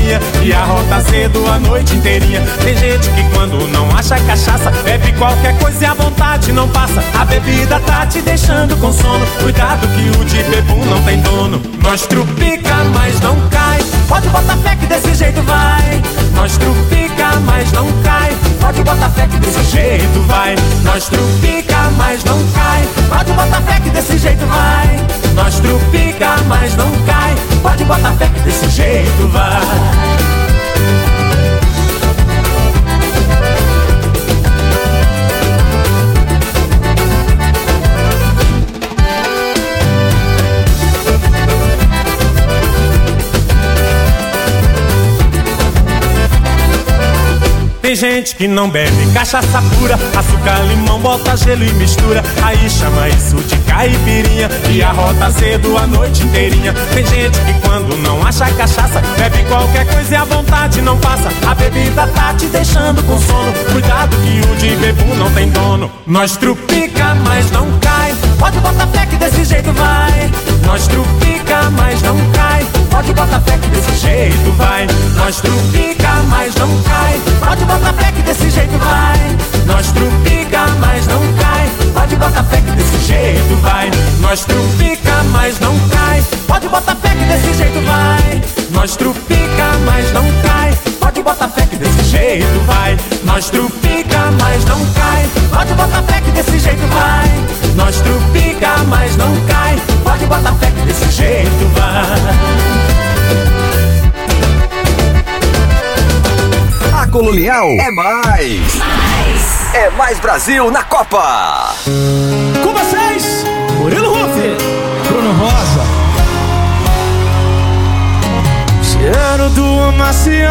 caipirinha e arrota cedo a noite inteirinha. Tem gente que quando não acha cachaça bebe qualquer coisa e a vontade não passa. A bebida tá te deixando com sono, cuidado que o de bebum não tem dono. Nós trupica, mas não cai, pode botar fé que desse jeito vai. Nós trupica, mas não cai, pode botar fé que desse jeito vai. Nós trupica, mas não cai, pode botar fé que desse jeito vai. Nós trupica, mas não cai, pode botar fé que desse jeito vai. Tem gente que não bebe cachaça pura, açúcar, limão, bota gelo e mistura. Aí chama isso de caipirinha e arrota cedo a noite inteirinha. Tem gente que quando não acha cachaça bebe qualquer coisa e a vontade não passa. A bebida tá te deixando com sono, cuidado que o de bebum não tem dono. Nós trupica, mas não cai, pode botar fé que desse jeito vai. Nós trupica, mas não cai, pode botar fé que desse jeito vai. Nós trupica, mas não cai, pode botar fé que desse jeito vai. Nós trupica, mas não cai, pode botar fé que desse jeito vai. Nós trupica, mas não cai, pode botar fé que desse jeito vai. Nós trupica, mas não cai, pode botar fé que desse jeito vai. Nós trupica, mas não cai, pode botar fé que desse jeito vai. Nós trupica, mas não cai, pode botar fé que desse jeito vai. A Colonial é mais. É mais Brasil na Copa. Com vocês, Murilo Ruff, Bruno Rosa. Cheiro do amaciante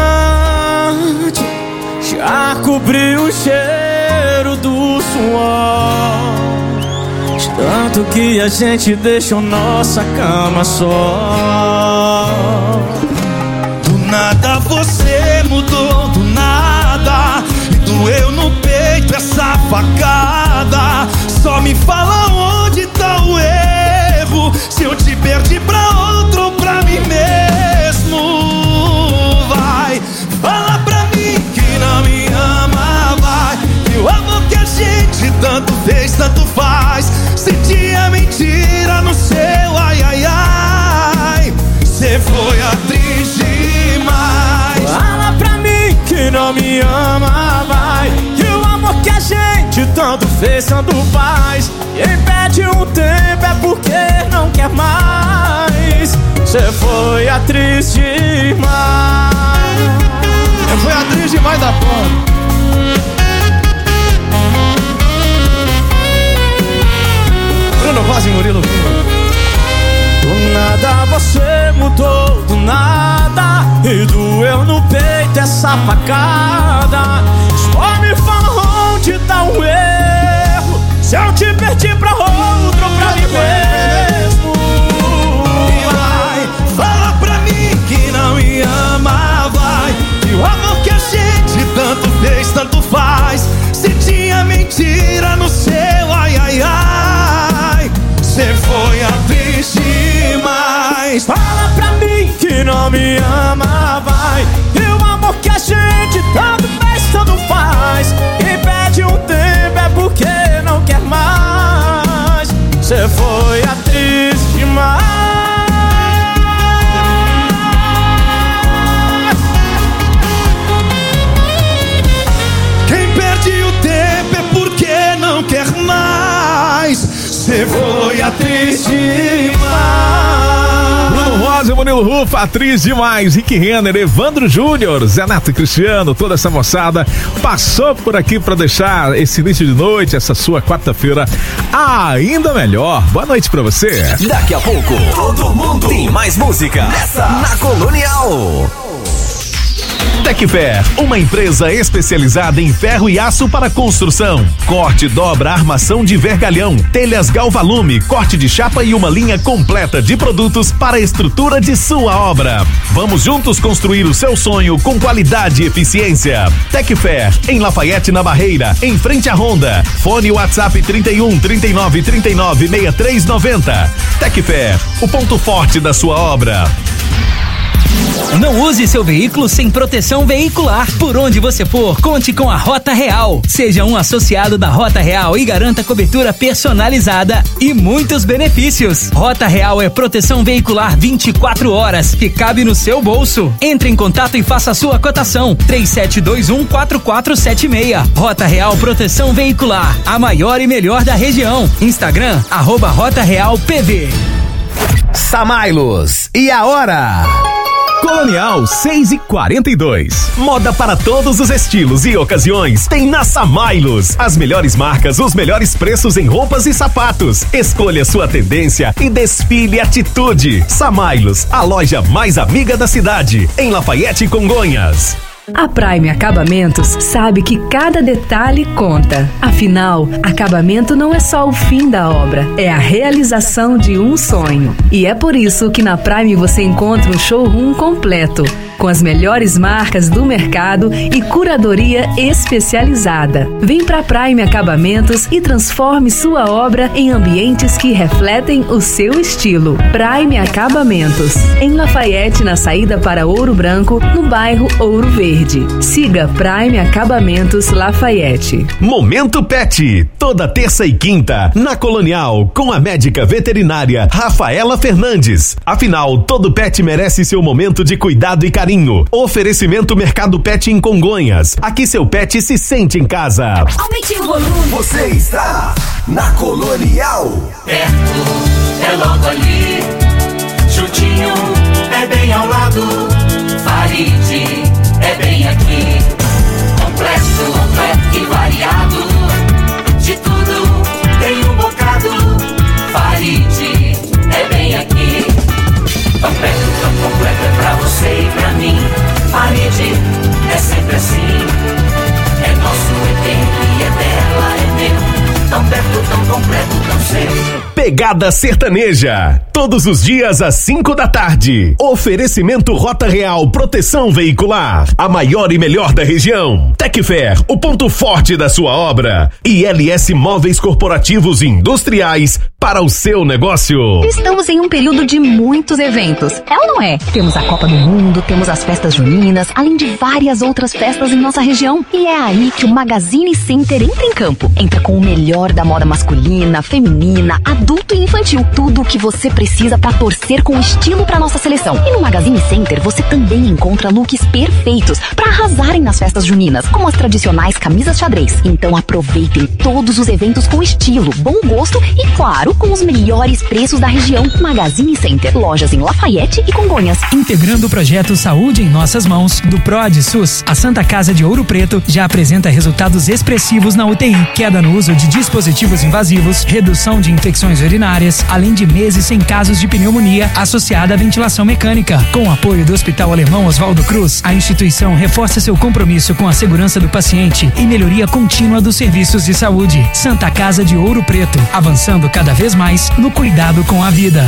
já cobriu o cheiro do suor. De tanto que a gente deixou nossa cama só. Do nada você mudou, do nada, e doeu no peito essa facada. Só me fala onde tá o erro, se eu te perdi pra outro ou pra mim mesmo. Vai, fala pra mim que não me ama, vai. E o amor que a gente tanto fez, tanto faz. Se tinha mentira no seu ai, ai, ai. Cê foi atriz demais. Fala pra mim que não me ama, vai. Que o amor que a gente tanto fez, tanto faz. Quem pede um tempo é porque não quer mais. Cê foi atriz demais. Eu fui atriz demais da porra. Bruno Rosa e Murilo. Do nada você mudou, do nada, e doeu no peito essa facada. Só me fala onde tá o erro, se eu te perdi pra outro ou pra mim mesmo. E vai, fala pra mim que não me ama, vai. E o amor que a gente tanto fez, tanto faz. Se tinha mentira no seu ai, ai, ai. Cê foi atriz demais. Fala pra mim que não me ama, vai. E o amor que a gente tanto fez, tanto faz. Quem pede um tempo é porque não quer mais. Cê foi atriz demais. Quem perde o tempo é porque não quer mais. Cê foi atriz demais. Bruno Rosa e Murilo Ruff, atriz demais. Rick Renner, Evandro Júnior, Zé Neto Cristiano, toda essa moçada passou por aqui pra deixar esse início de noite, essa sua quarta-feira ainda melhor. Boa noite pra você. Daqui a pouco, todo mundo tem mais música na Colonial. Tecfer, uma empresa especializada em ferro e aço para construção. Corte, dobra, armação de vergalhão, telhas Galvalume, corte de chapa e uma linha completa de produtos para a estrutura de sua obra. Vamos juntos construir o seu sonho com qualidade e eficiência. Tecfer, em Lafayette, na Barreira, em frente à Honda. Fone WhatsApp 31 39 39 63 90. Tecfer, o ponto forte da sua obra. Não use seu veículo sem proteção veicular. Por onde você for, conte com a Rota Real. Seja um associado da Rota Real e garanta cobertura personalizada e muitos benefícios. Rota Real é proteção veicular 24 horas que cabe no seu bolso. Entre em contato e faça a sua cotação. 3721-4476. Rota Real Proteção Veicular, a maior e melhor da região. Instagram, @Rota Real PV. Samailos, e a hora? Colonial 6h42. Moda para todos os estilos e ocasiões tem na Samailos. As melhores marcas, os melhores preços em roupas e sapatos. Escolha sua tendência e desfile atitude. Samailos, a loja mais amiga da cidade, em Lafayette e Congonhas. A Prime Acabamentos sabe que cada detalhe conta. Afinal, acabamento não é só o fim da obra, é a realização de um sonho. E é por isso que na Prime você encontra um showroom completo, com as melhores marcas do mercado e curadoria especializada. Vem pra Prime Acabamentos e transforme sua obra em ambientes que refletem o seu estilo. Prime Acabamentos, em Lafayette, na saída para Ouro Branco, no bairro Ouro Verde. Siga Prime Acabamentos Lafayette. Momento Pet, toda terça e quinta, na Colonial, com a médica veterinária Rafaela Fernandes. Afinal, todo pet merece seu momento de cuidado e carinho. Oferecimento Mercado Pet em Congonhas. Aqui seu pet se sente em casa. Aumente o volume. Você está na Colonial. Perto, é logo ali. Juntinho, é bem ao lado. Faride, é bem aqui. Completo, completo e variado. De tudo tem um bocado. Faride, é bem aqui. Tão perto, tão completo é pra você e pra mim. Faride, é sempre assim. É nosso, é dele, é dela, é meu. Tão perto, tão completo, tão seu. Pegada Sertaneja, todos os dias às 5 da tarde. Oferecimento Rota Real Proteção Veicular, a maior e melhor da região. Tecfer, o ponto forte da sua obra. E LS Móveis Corporativos e Industriais para o seu negócio. Estamos em um período de muitos eventos, é ou não é? Temos a Copa do Mundo, temos as festas juninas, além de várias outras festas em nossa região. E é aí que o Magazine Center entra em campo. Entra com o melhor da moda masculina, feminina, adulto e infantil. Tudo o que você precisa para torcer com estilo para nossa seleção. E no Magazine Center você também encontra looks perfeitos para arrasarem nas festas juninas, como as tradicionais camisas xadrez. Então aproveitem todos os eventos com estilo, bom gosto e, claro, com os melhores preços da região. Magazine Center, lojas em Lafayette e Congonhas. Integrando o projeto Saúde em Nossas Mãos, do PROAD SUS, a Santa Casa de Ouro Preto já apresenta resultados expressivos na UTI, queda no uso de dispositivos invasivos, redução de infecções urinárias, além de meses sem casos de pneumonia associada à ventilação mecânica. Com o apoio do Hospital Alemão Oswaldo Cruz, a instituição reforça seu compromisso com a segurança do paciente e melhoria contínua dos serviços de saúde. Santa Casa de Ouro Preto, avançando cada vez mais no cuidado com a vida.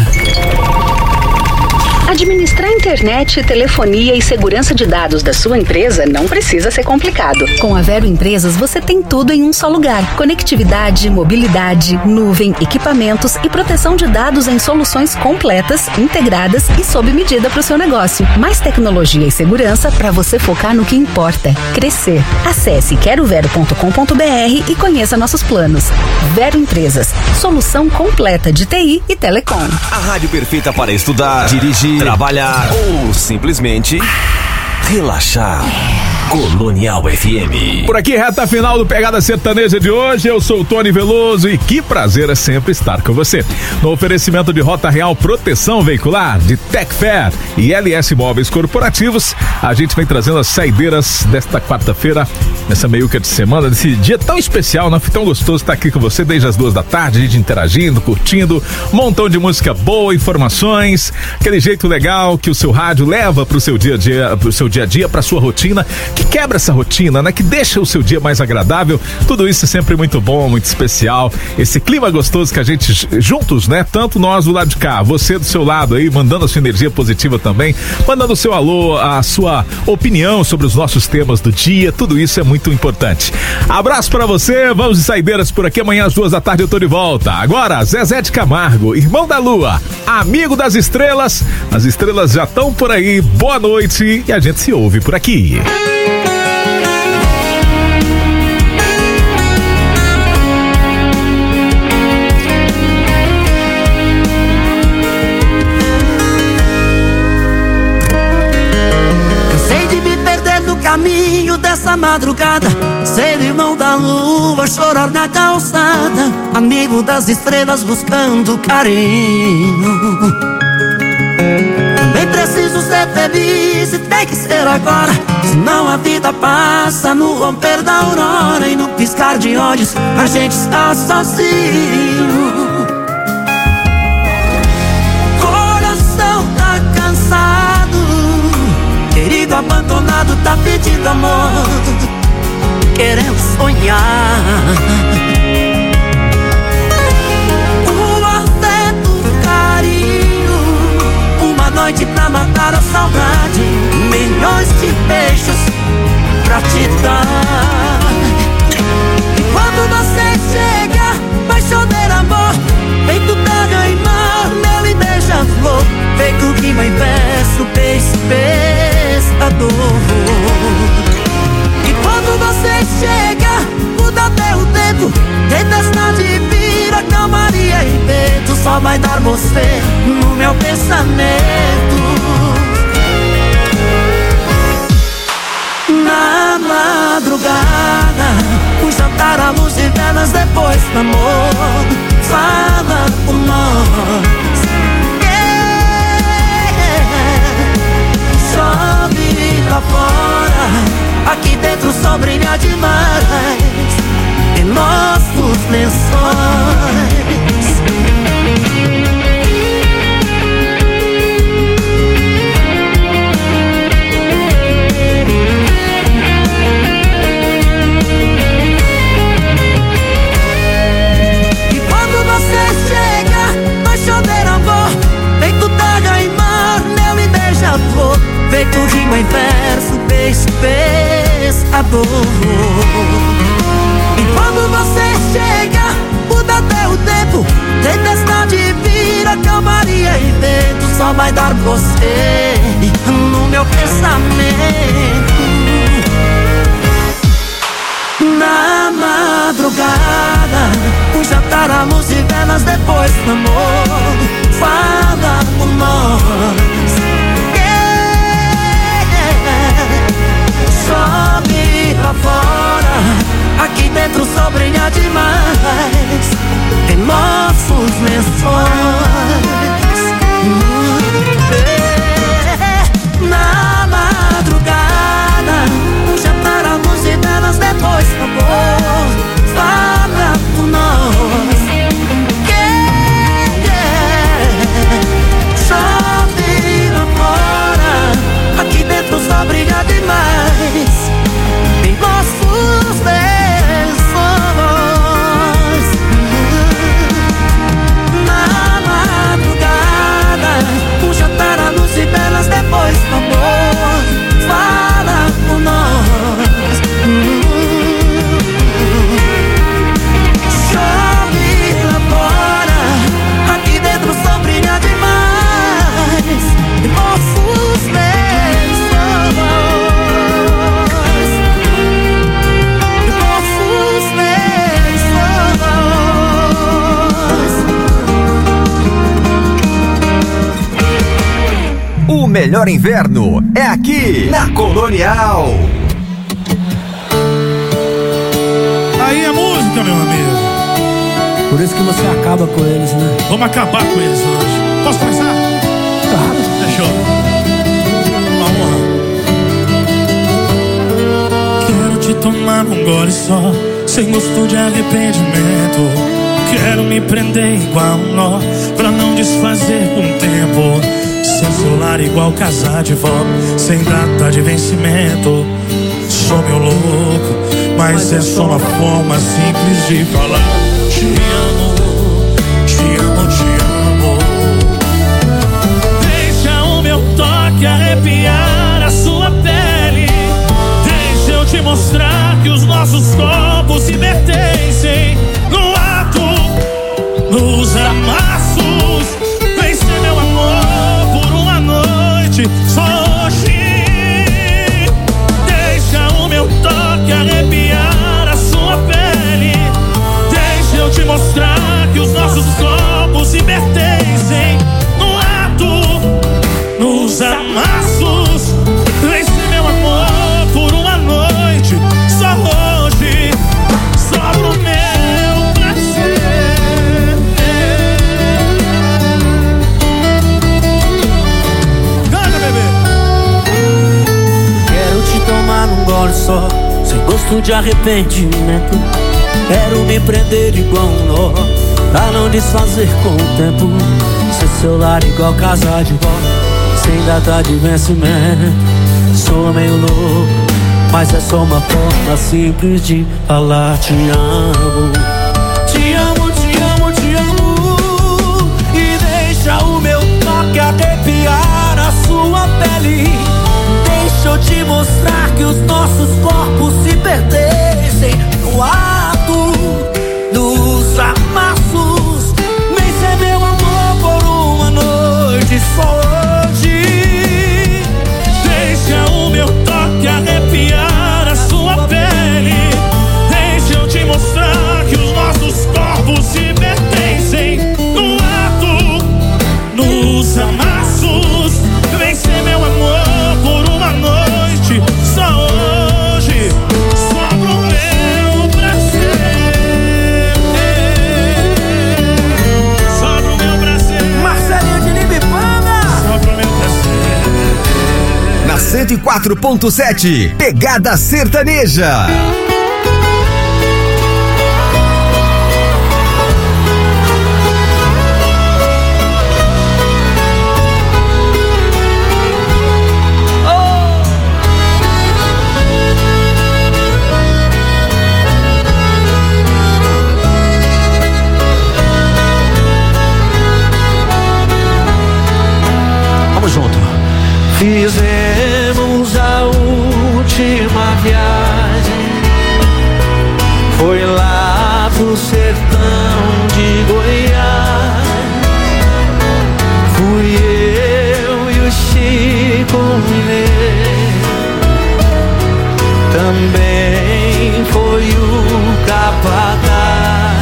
Administrar internet, telefonia e segurança de dados da sua empresa não precisa ser complicado. Com a Vero Empresas você tem tudo em um só lugar. Conectividade, mobilidade, nuvem, equipamentos e proteção de dados em soluções completas, integradas e sob medida para o seu negócio. Mais tecnologia e segurança para você focar no que importa: crescer. Acesse querovero.com.br e conheça nossos planos. Vero Empresas, solução completa de TI e telecom. A rádio perfeita para estudar, dirigir, trabalhar ou simplesmente relaxar. Colonial FM. Por aqui, reta final do Pegada Sertaneja de hoje. Eu sou o Tony Veloso e que prazer é sempre estar com você. No oferecimento de Rota Real Proteção Veicular, de Tecfer e LS Móveis Corporativos, a gente vem trazendo as saideiras desta quarta-feira, nessa meiuca de semana, desse dia tão especial, né? Foi tão gostoso estar aqui com você desde as 2 da tarde, a gente interagindo, curtindo, um montão de música boa, informações, aquele jeito legal que o seu rádio leva pro seu dia a dia, pra sua rotina, que quebra essa rotina, né? Que deixa o seu dia mais agradável. Tudo isso é sempre muito bom, muito especial. Esse clima gostoso que a gente juntos, né? Tanto nós do lado de cá, você do seu lado aí, mandando a sua energia positiva também, mandando o seu alô, a sua opinião sobre os nossos temas do dia. Tudo isso é muito importante. Abraço pra você, vamos de saideiras por aqui. Amanhã às 2h eu tô de volta. Agora, Zezé de Camargo, Irmão da Lua, Amigo das Estrelas. As estrelas já estão por aí. Boa noite e a gente se ouve por aqui. Caminho dessa madrugada, ser irmão da lua, chorar na calçada, amigo das estrelas buscando carinho. Também preciso ser feliz e tem que ser agora, senão a vida passa no romper da aurora e no piscar de olhos a gente está sozinho. Coração tá cansado, querido abandonado tá pedindo amor, querendo sonhar. O afeto, o carinho, uma noite pra matar a saudade, milhões de beijos pra te dar. E quando você chega, vai chover amor, feito daga e mar, mel e beija-flor, feito rima em verso, pescador. E quando você chega, muda até o tempo, tempestade vira calmaria e vento, só vai dar você no meu pensamento. Na madrugada, um jantar à luz de velas depois do amor, fala por nós. Chove lá fora, aqui dentro só brilha demais em nossos lençóis. E quando você chega, vai chover amor, feito daga e mar, mel e beija-flor, feito rima em verso, pescador. E quando você chega, muda até o tempo, tempestade vira calmaria e vento, só vai dar você no meu pensamento. Na madrugada, um jantar à luz de velas depois do amor, fala por nós. Chove lá fora, aqui dentro só brilha demais em nossos lençóis. Na madrugada, um jantar à luz de velas depois do amor, fala por nós. Chove lá fora, aqui dentro só brilha demais em nossos lençóis. Na madrugada, um jantar à luz de velas depois do amor, fala por nós. Chove lá fora, aqui dentro só brilha demais em nossos lençóis. O melhor inverno é aqui na Colonial. Aí é música, meu amigo. Por isso que você acaba com eles, né? Vamos acabar com eles hoje. Posso começar? Claro. Fechou. Uma honra. Quero te tomar num gole só, sem gosto de arrependimento. Quero me prender igual um nó, pra não desfazer com o tempo. Sem celular igual casar de vó, sem data de vencimento. sou meu louco, mas é só uma forma simples de falar. Te amo, te amo, te amo. Deixa o meu toque arrepiar a sua pele. Deixa eu te mostrar que os nossos corpos se pertencem. No ato, nos amassos, vem ser meu amor por uma noite, só hoje. Deixa o meu toque arrepiar a sua pele. Deixa eu te mostrar que os nossos corpos se pertencem. No ato, nos amassos, vem ser meu amor por uma noite, só hoje, só pro meu prazer. Canta, bebê. Quero te tomar num gole só, sem gosto de arrependimento. Quero me prender igual um nó, pra não desfazer com o tempo. Ser seu lar igual casa de vó, sem data de vencimento. Sou meio louco, mas é só uma forma simples de falar te amo. Te amo, te amo, te amo. E deixa o meu toque arrepiar a sua pele. Deixa eu te mostrar que os nossos corpos se pertencem. No ato dos amassos, vem ser meu amor por uma noite, só hoje. Deixa o meu toque arrepiar a sua pele. Deixa eu te mostrar que os nossos corpos se pertencem. No ato, nos amassos, vem ser meu amor por uma noite, só hoje, só pro meu prazer. Só pro meu prazer. Marcelinho de Libipana. Só pro meu prazer. Na 104.7, Pegada Sertaneja. Vamos junto. Fizemos a última viagem, foi lá pro sertão de Goiás. Fui eu e o Chico Mineiro, também foi o Capataz.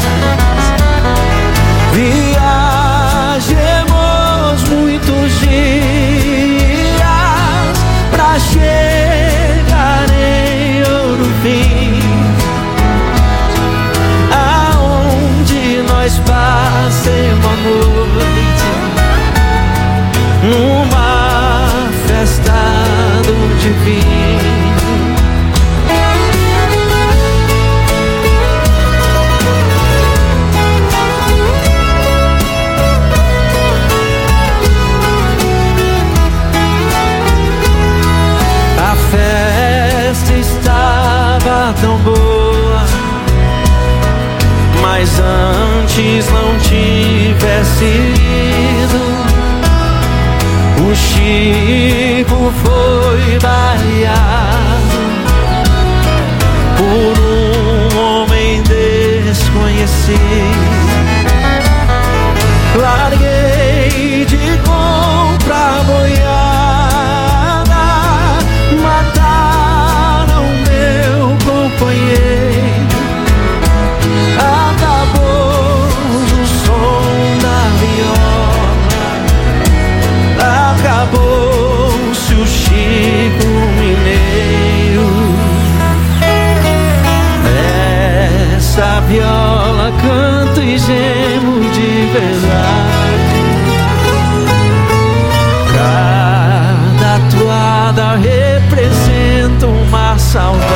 Viajemos muitos dias pra chegar em Ouro Fim, aonde nós passemos a noite numa festa do divino. A festa estava tão boa, mas antes não tivesse ido, o Chico foi baleado por um homem desconhecido. Larguei de comprar boiada, mataram meu companheiro. Acabou o som da viola, acabou-se o Chico Mineiro. Essa viola canta e gemo de verdade. Cada toada representa uma saudade.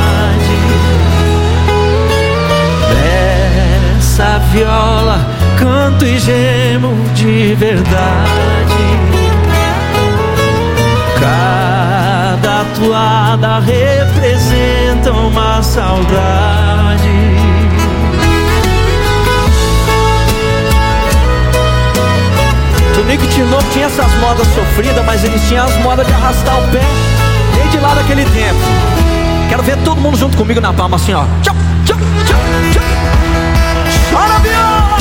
Essa viola canto e gemo de verdade. Cada tatuada representa uma saudade. Tonico e Tinoco tinha essas modas sofridas, mas eles tinham as modas de arrastar o pé desde lá daquele tempo. Quero ver todo mundo junto comigo na palma assim, ó. Tchau, tchau, tchau, tchau. Chora, viola!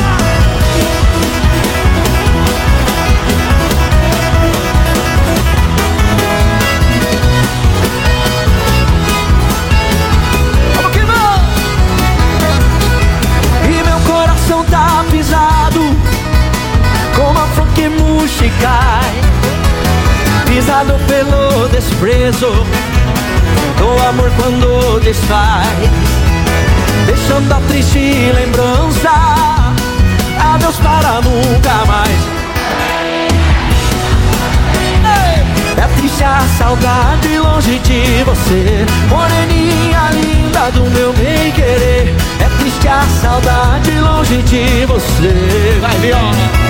Vamos que vamos! E meu coração tá pisado como a flor que murcha e cai, pisado pelo desprezo do amor quando desfaz, deixando a triste lembrança, adeus para nunca mais. É triste a saudade longe de você, moreninha linda do meu bem querer. É triste a saudade longe de você. Vai, viola!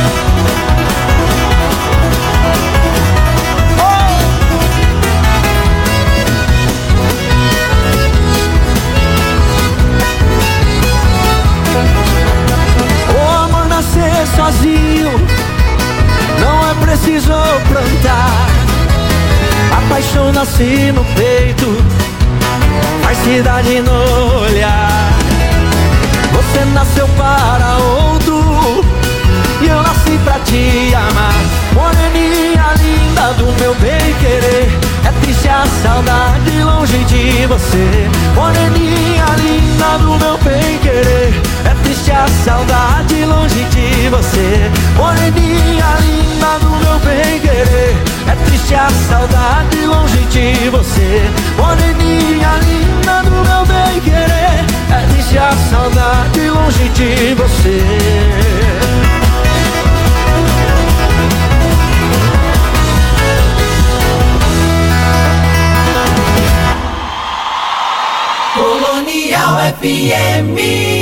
Sozinho, não é preciso plantar. A paixão nasce no peito, faz cidade no olhar. Você nasceu para outro e eu nasci pra te amar. Moreninha linda do meu bem querer. É triste a saudade longe de você. Moreninha linda do meu bem querer. É triste a saudade longe de você. Moreninha linda do meu bem querer. É triste a saudade longe de você. Moreninha linda do meu bem querer. É triste a saudade longe de você. Colonial FM.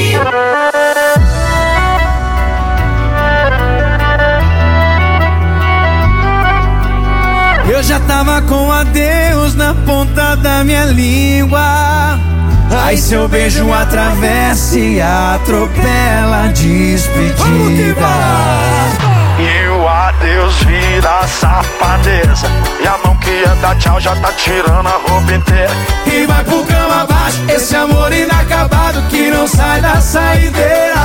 Eu já tava com adeus na ponta da minha língua. Aí seu beijo atravessa e atropela a despedida. E o adeus vira safadeza, e a mão que ia dar tchau já tá tirando a roupa inteira. E vai pro cama abaixo, esse amor inacabado que não sai da saideira.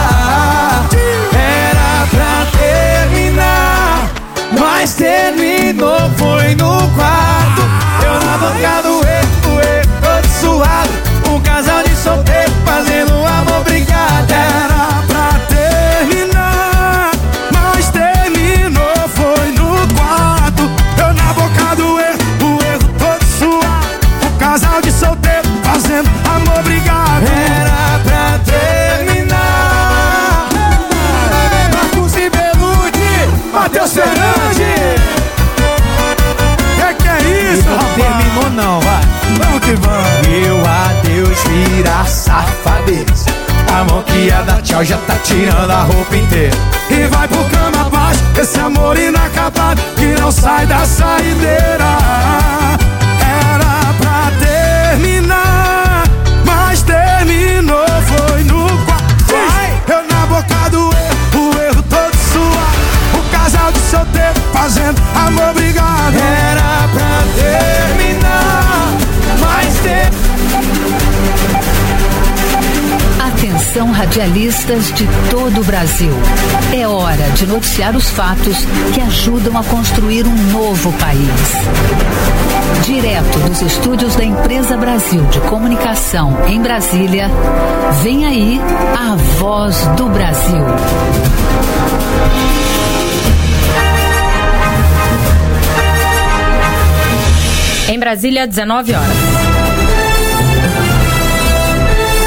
Era pra terminar, mas terminou, foi no quarto. Eu na boca do erro todo suado. Um casal de solteiro fazendo amor brigado. Era pra terminar, mas terminou, foi no quarto. Eu na boca do erro todo suado. Um casal de solteiro fazendo amor brigado. Era pra terminar. Marcos e Belucci, Matheus Fernandes. Que é isso, rapaz? Não terminou não, vai. Vamos que vamos. Meu adeus vira safadeza. A mão que ia dar tchau já tá tirando a roupa inteira. E vai pro cama abaixo, esse amor inacabado que não sai da saideira. Era pra terminar, mas terminou, foi no quarto. Eu na boca do erro, o erro todo suado. O casal de solteiro fazendo amor brigado. Era pra terminar, mas Atenção, radialistas de todo o Brasil. É hora de noticiar os fatos que ajudam a construir um novo país. Direto dos estúdios da Empresa Brasil de Comunicação em Brasília, vem aí a Voz do Brasil. Em Brasília, 19 horas.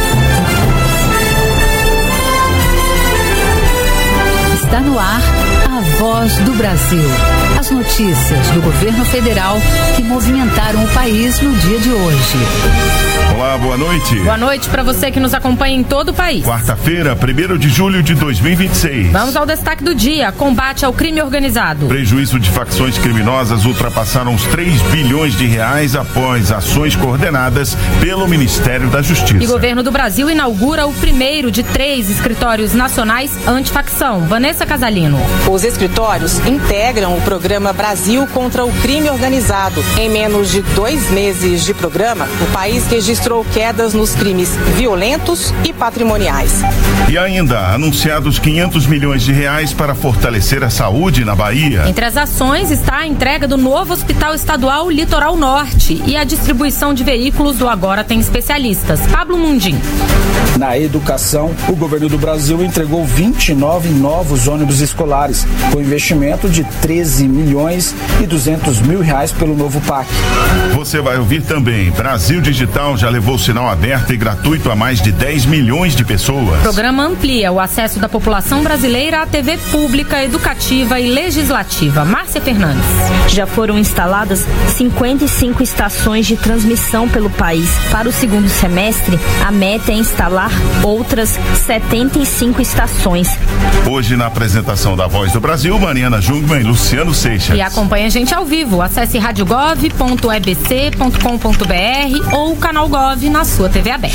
Está no ar A Voz do Brasil. As notícias do governo federal que movimentaram o país no dia de hoje. Olá, boa noite. Boa noite para você que nos acompanha em todo o país. Quarta-feira, 1º de julho de 2026. Vamos ao destaque do dia: combate ao crime organizado. Prejuízo de facções criminosas ultrapassaram os 3 bilhões de reais após ações coordenadas pelo Ministério da Justiça. E o governo do Brasil inaugura o primeiro de 3 escritórios nacionais antifacção. Vanessa Casalino. Os escritórios integram o programa Brasil contra o Crime Organizado. Em menos de 2 meses de programa, o país registrou quedas nos crimes violentos e patrimoniais. E ainda, anunciados 500 milhões de reais para fortalecer a saúde na Bahia. Entre as ações está a entrega do novo Hospital Estadual Litoral Norte e a distribuição de veículos do Agora Tem Especialistas. Pablo Mundim. Na educação, o governo do Brasil entregou 29 novos ônibus escolares, com investimento de 13 milhões e 200 mil reais pelo novo PAC. Você vai ouvir também: Brasil Digital já levou sinal aberto e gratuito a mais de 10 milhões de pessoas. O programa amplia o acesso da população brasileira à TV pública, educativa e legislativa. Márcia Fernandes. Já foram instaladas 55 estações de transmissão pelo país. Para o segundo semestre, a meta é instalar outras 75 estações. Hoje, na apresentação da Voz do Brasil, Mariana Jungmann e Luciano Seixas. E acompanha a gente ao vivo. Acesse radiogov.ebc.com.br ou o canal Gov na sua TV aberta.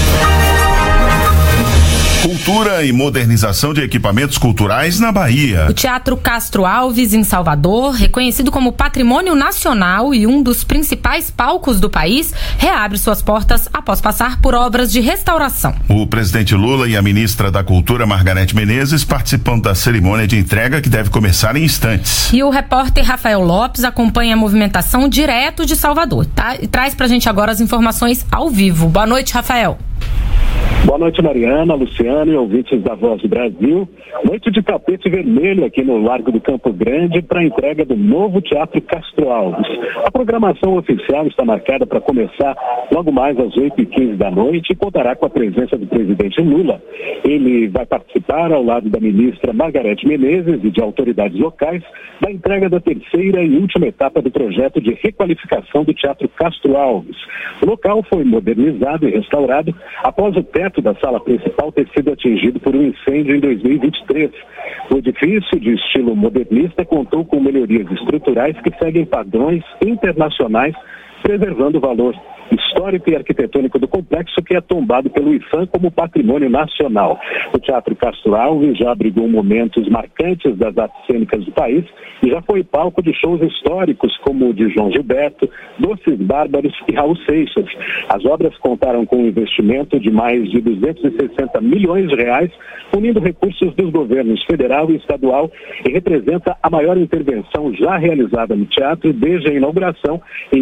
Cultura e modernização de equipamentos culturais na Bahia. O Teatro Castro Alves, em Salvador, reconhecido como Patrimônio Nacional e um dos principais palcos do país, reabre suas portas após passar por obras de restauração. O presidente Lula e a ministra da Cultura, Margarete Menezes, participam da cerimônia de entrega que deve começar em instantes. E o repórter Rafael Lopes acompanha a movimentação direto de Salvador, tá? E traz pra gente agora as informações ao vivo. Boa noite, Rafael. Boa noite, Mariana, Luciano e ouvintes da Voz do Brasil. Noite de tapete vermelho aqui no Largo do Campo Grande para a entrega do novo Teatro Castro Alves. A programação oficial está marcada para começar logo mais às 8h15 da noite e contará com a presença do presidente Lula. Ele vai participar ao lado da ministra Margarete Menezes e de autoridades locais da entrega da terceira e última etapa do projeto de requalificação do Teatro Castro Alves. O local foi modernizado e restaurado após o teto da sala principal ter sido atingido por um incêndio em 2023. O edifício, de estilo modernista, contou com melhorias estruturais que seguem padrões internacionais, preservando o valor histórico e arquitetônico do complexo, que é tombado pelo IFAM como patrimônio nacional. O Teatro Castro Alves já abrigou momentos marcantes das artes cênicas do país e já foi palco de shows históricos como o de João Gilberto, Doces Bárbaros e Raul Seixas. As obras contaram com um investimento de mais de 260 milhões de reais, unindo recursos dos governos federal e estadual, e representa a maior intervenção já realizada no teatro desde a inauguração em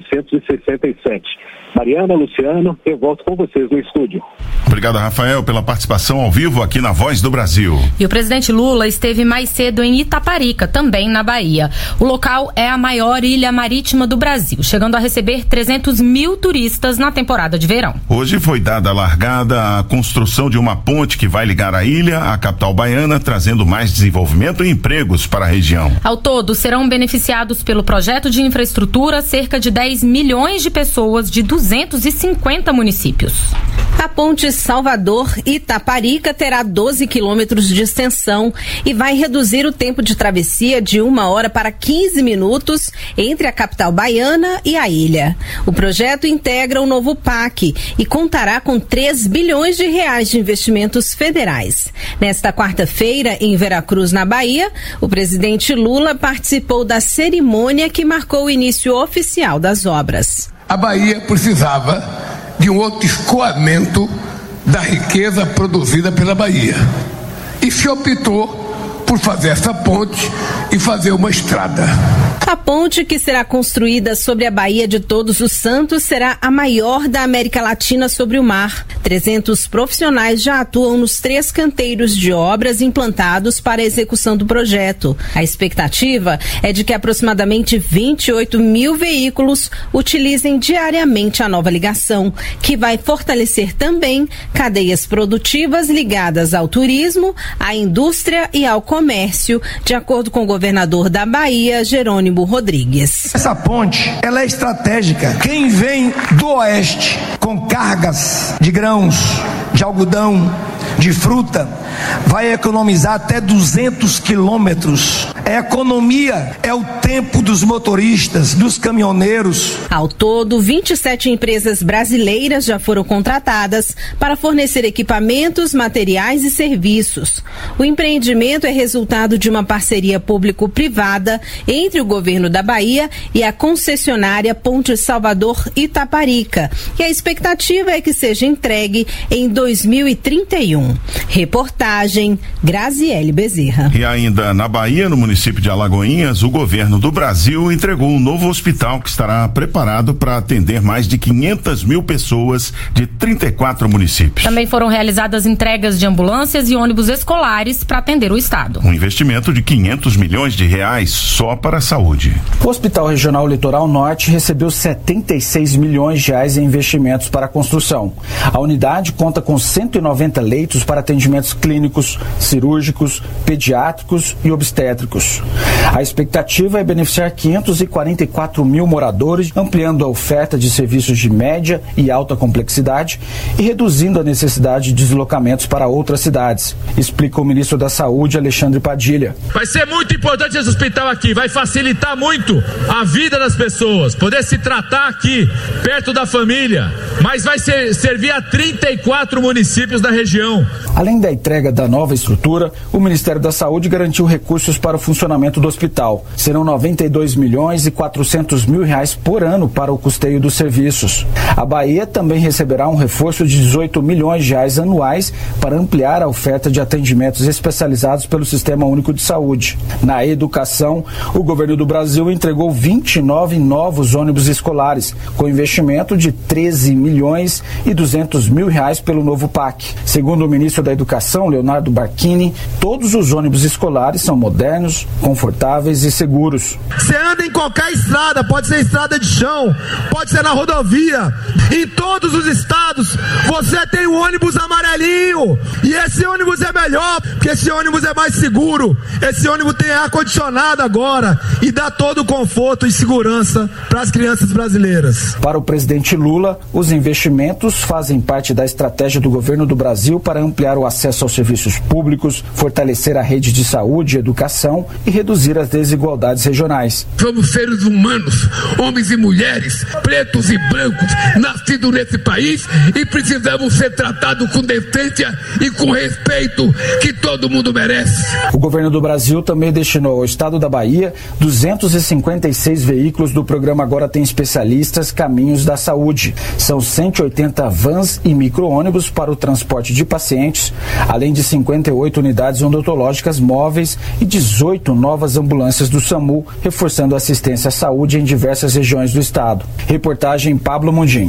1967. Mariana, Luciano, eu volto com vocês no estúdio. Obrigado, Rafael, pela participação ao vivo aqui na Voz do Brasil. E o presidente Lula esteve mais cedo em Itaparica, também na Bahia. O local é a maior ilha marítima do Brasil, chegando a receber 300 mil turistas na temporada de verão. Hoje foi dada a largada à construção de uma ponte que vai ligar a ilha à capital baiana, trazendo mais desenvolvimento e empregos para a região. Ao todo, serão beneficiados pelo projeto de infraestrutura cerca de 10 milhões de pessoas de 250 municípios. A ponte Salvador-Itaparica terá 12 quilômetros de extensão e vai reduzir o tempo de travessia de 1 hora para 15 minutos entre a capital baiana e a ilha. O projeto integra o novo PAC e contará com 3 bilhões de reais de investimentos federais. Nesta quarta-feira, em Veracruz, na Bahia, o presidente Lula participou da cerimônia que marcou o início oficial das obras. A Bahia precisava de um outro escoamento da riqueza produzida pela Bahia. E se optou por fazer essa ponte e fazer uma estrada. A ponte, que será construída sobre a Baía de Todos os Santos, será a maior da América Latina sobre o mar. 300 profissionais já atuam nos 3 canteiros de obras implantados para a execução do projeto. A expectativa é de que aproximadamente 28 mil veículos utilizem diariamente a nova ligação, que vai fortalecer também cadeias produtivas ligadas ao turismo, à indústria e ao comércio comércio, de acordo com o governador da Bahia, Jerônimo Rodrigues. Essa ponte, ela é estratégica. Quem vem do oeste com cargas de grãos, de algodão, de fruta, vai economizar até 200 quilômetros. É economia, é o tempo dos motoristas, dos caminhoneiros. Ao todo, 27 empresas brasileiras já foram contratadas para fornecer equipamentos, materiais e serviços. O empreendimento é resultado de uma parceria público-privada entre o governo da Bahia e a concessionária Ponte Salvador Itaparica. E a expectativa é que seja entregue em 2031. Reportagem Graziele Bezerra. E ainda na Bahia, no município de Alagoinhas, o governo do Brasil entregou um novo hospital que estará preparado para atender mais de 500 mil pessoas de 34 municípios. Também foram realizadas entregas de ambulâncias e ônibus escolares para atender o estado. Um investimento de 500 milhões de reais só para a saúde. O Hospital Regional Litoral Norte recebeu 76 milhões de reais em investimentos para a construção. A unidade conta com 190 leitos para atendimentos clínicos, cirúrgicos, pediátricos e obstétricos. A expectativa é beneficiar 544 mil moradores, ampliando a oferta de serviços de média e alta complexidade e reduzindo a necessidade de deslocamentos para outras cidades, explica o ministro da Saúde, Alexandre Padilha. Vai ser muito importante esse hospital aqui, vai facilitar muito a vida das pessoas, poder se tratar aqui, perto da família, mas vai servir a 34 municípios da região. Além da entrega da nova estrutura, o Ministério da Saúde garantiu recursos para o funcionamento do hospital. Serão 92 milhões e 400 mil reais por ano para o custeio dos serviços. A Bahia também receberá um reforço de 18 milhões de reais anuais para ampliar a oferta de atendimentos especializados pelo Sistema Único de Saúde. Na educação, o governo do Brasil entregou 29 novos ônibus escolares, com investimento de 13 milhões e 200 mil reais pelo novo PAC. Segundo o ministro da Educação, Leonardo Barquini, todos os ônibus escolares são modernos, confortáveis e seguros. Você anda em qualquer estrada, pode ser estrada de chão, pode ser na rodovia, em todos os estados você tem um ônibus amarelinho, e esse ônibus é melhor, porque esse ônibus é mais seguro, esse ônibus tem ar-condicionado agora e dá todo o conforto e segurança para as crianças brasileiras. Para o presidente Lula, os investimentos fazem parte da estratégia do governo do Brasil para ampliar o acesso aos serviços públicos, fortalecer a rede de saúde e educação e reduzir as desigualdades regionais. Somos seres humanos, homens e mulheres, pretos e brancos, nascidos nesse país e precisamos ser tratados com decência e com respeito que todo mundo merece. O governo do Brasil também destinou ao estado da Bahia 256 veículos do programa Agora Tem Especialistas Caminhos da Saúde. São 180 vans e micro-ônibus para o transporte de pacientes, além de 58 unidades odontológicas móveis e 18 novas ambulâncias do SAMU, reforçando a assistência à saúde em diversas regiões do estado. Reportagem Pablo Mundim.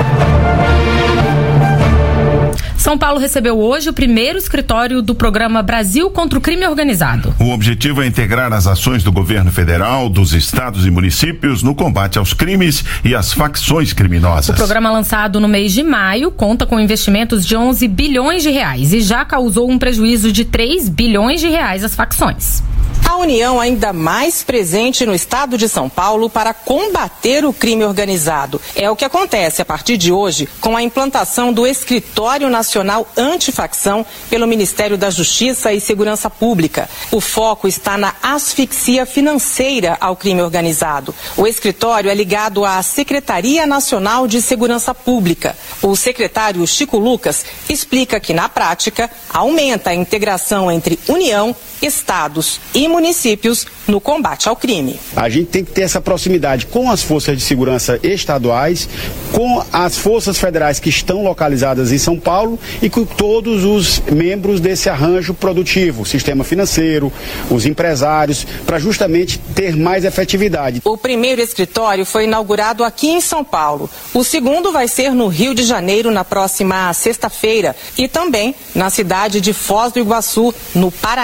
São Paulo recebeu hoje o primeiro escritório do programa Brasil contra o Crime Organizado. O objetivo é integrar as ações do governo federal, dos estados e municípios no combate aos crimes e às facções criminosas. O programa, lançado no mês de maio, conta com investimentos de 11 bilhões de reais e já causou um prejuízo de 3 bilhões de reais às facções. A União ainda mais presente no estado de São Paulo para combater o crime organizado. É o que acontece a partir de hoje com a implantação do Escritório Nacional Antifacção pelo Ministério da Justiça e Segurança Pública. O foco está na asfixia financeira ao crime organizado. O escritório é ligado à Secretaria Nacional de Segurança Pública. O secretário Chico Lucas explica que, na prática, aumenta a integração entre União, estados e municípios no combate ao crime. A gente tem que ter essa proximidade com as forças de segurança estaduais, com as forças federais que estão localizadas em São Paulo e com todos os membros desse arranjo produtivo, sistema financeiro, os empresários, para justamente ter mais efetividade. O primeiro escritório foi inaugurado aqui em São Paulo. O segundo vai ser no Rio de Janeiro na próxima sexta-feira e também na cidade de Foz do Iguaçu, no Paraná,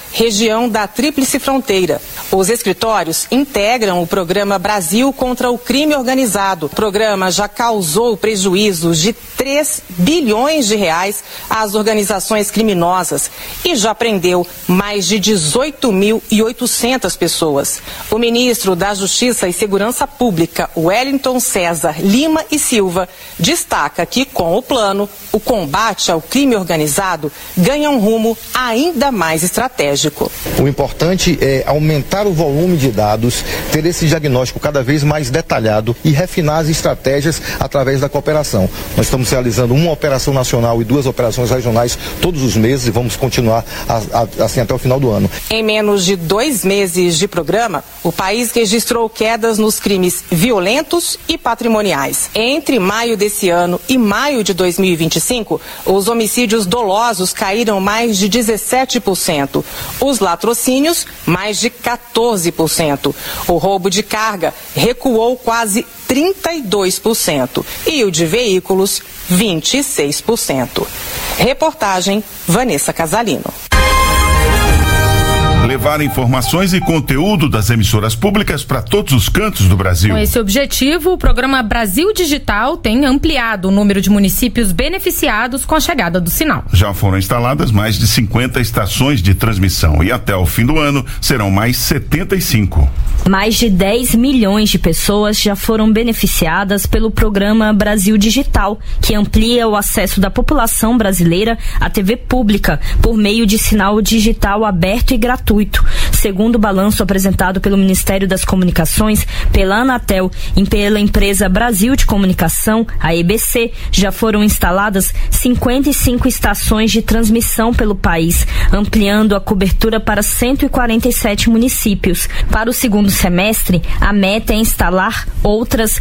região da Tríplice Fronteira. Os escritórios integram o programa Brasil contra o Crime Organizado. O programa já causou prejuízos de 3 bilhões de reais às organizações criminosas e já prendeu mais de 18.800 pessoas. O ministro da Justiça e Segurança Pública, Wellington César Lima e Silva, destaca que, com o plano, o combate ao crime organizado ganha um rumo ainda mais estratégico. O importante é aumentar o volume de dados, ter esse diagnóstico cada vez mais detalhado e refinar as estratégias através da cooperação. Nós estamos realizando uma operação nacional e 2 operações regionais todos os meses e vamos continuar assim até o final do ano. Em menos de 2 meses de programa, o país registrou quedas nos crimes violentos e patrimoniais. Entre maio desse ano e maio de 2025, os homicídios dolosos caíram mais de 17%. Os latrocínios, mais de 14%. O roubo de carga recuou quase 32% e o de veículos, 26%. Reportagem Vanessa Casalino. Levar informações e conteúdo das emissoras públicas para todos os cantos do Brasil. Com esse objetivo, o programa Brasil Digital tem ampliado o número de municípios beneficiados com a chegada do sinal. Já foram instaladas mais de 50 estações de transmissão e até o fim do ano serão mais 75. Mais de 10 milhões de pessoas já foram beneficiadas pelo programa Brasil Digital, que amplia o acesso da população brasileira à TV pública por meio de sinal digital aberto e gratuito. Segundo o balanço apresentado pelo Ministério das Comunicações, pela Anatel e pela empresa Brasil de Comunicação, a EBC, já foram instaladas 55 estações de transmissão pelo país, ampliando a cobertura para 147 municípios. Para o segundo semestre, a meta é instalar outras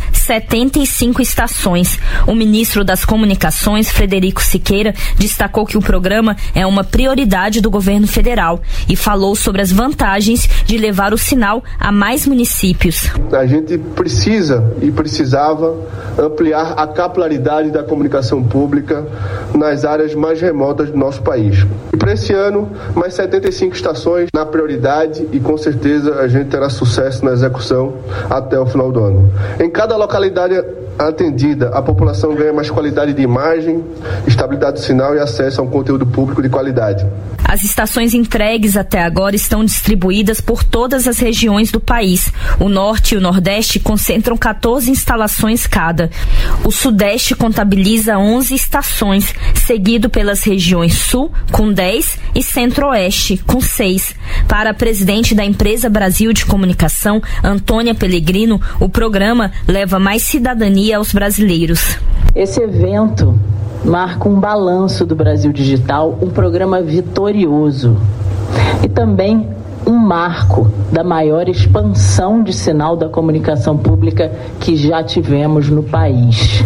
75 estações. O ministro das Comunicações, Frederico Siqueira, destacou que o programa é uma prioridade do governo federal e falou sobre as vantagens de levar o sinal a mais municípios. A gente precisa e precisava ampliar a capilaridade da comunicação pública nas áreas mais remotas do nosso país. E para esse ano, mais 75 estações na prioridade e com certeza a gente terá sucesso na execução até o final do ano. Em cada localidade atendida, a população ganha mais qualidade de imagem, estabilidade do sinal e acesso a um conteúdo público de qualidade. As estações entregues até agora estão distribuídas por todas as regiões do país. O Norte e o Nordeste concentram 14 instalações cada. O Sudeste contabiliza 11 estações, seguido pelas regiões Sul, com 10, e Centro-Oeste, com 6. Para a presidente da empresa Brasil de Comunicação, Antônia Pellegrino, o programa leva mais cidadania aos brasileiros. Esse evento marca um balanço do Brasil Digital, um programa vitorioso e também um marco da maior expansão de sinal da comunicação pública que já tivemos no país.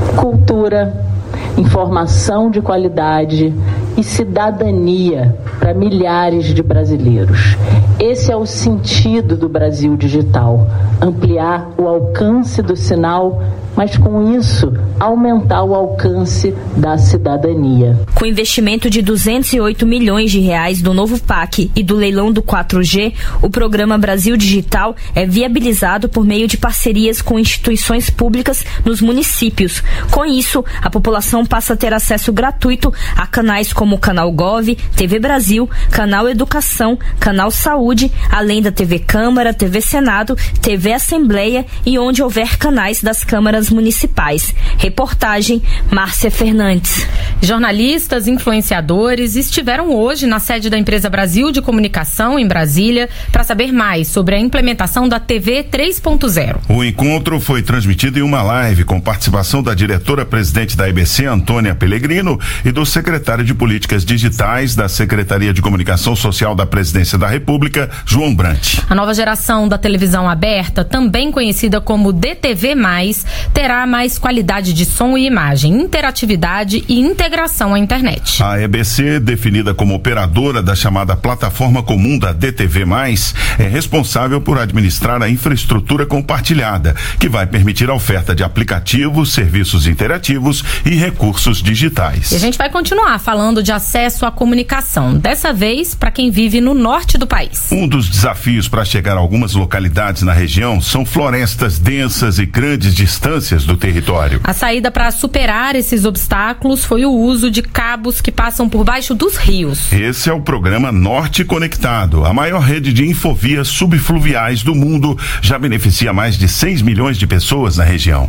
Cultura, informação de qualidade e cidadania para milhares de brasileiros. Esse é o sentido do Brasil Digital: ampliar o alcance do sinal, mas com isso aumentar o alcance da cidadania. Com investimento de 208 milhões de reais do novo PAC e do leilão do 4G, o programa Brasil Digital é viabilizado por meio de parcerias com instituições públicas nos municípios. Com isso, a população passa a ter acesso gratuito a canais como o Canal Gov, TV Brasil, Canal Educação, Canal Saúde, além da TV Câmara, TV Senado, TV Assembleia e onde houver canais das câmaras municipais. Reportagem Márcia Fernandes. Jornalistas, influenciadores estiveram hoje na sede da empresa Brasil de Comunicação em Brasília para saber mais sobre a implementação da TV 3.0. O encontro foi transmitido em uma live com participação da diretora-presidente da EBC, Antônia Pellegrino, e do secretário de Políticas Digitais da Secretaria de Comunicação Social da Presidência da República, João Brant. A nova geração da televisão aberta, também conhecida como DTV+, terá mais qualidade de som e imagem, interatividade e integração à internet. A EBC, definida como operadora da chamada Plataforma Comum da DTV+, é responsável por administrar a infraestrutura compartilhada, que vai permitir a oferta de aplicativos, serviços interativos e recursos digitais. E a gente vai continuar falando de acesso à comunicação, dessa vez para quem vive no norte do país. Um dos desafios para chegar a algumas localidades na região são florestas densas e grandes distâncias do território. A saída para superar esses obstáculos foi o uso de cabos que passam por baixo dos rios. Esse é o programa Norte Conectado. A maior rede de infovias subfluviais do mundo já beneficia mais de 6 milhões de pessoas na região.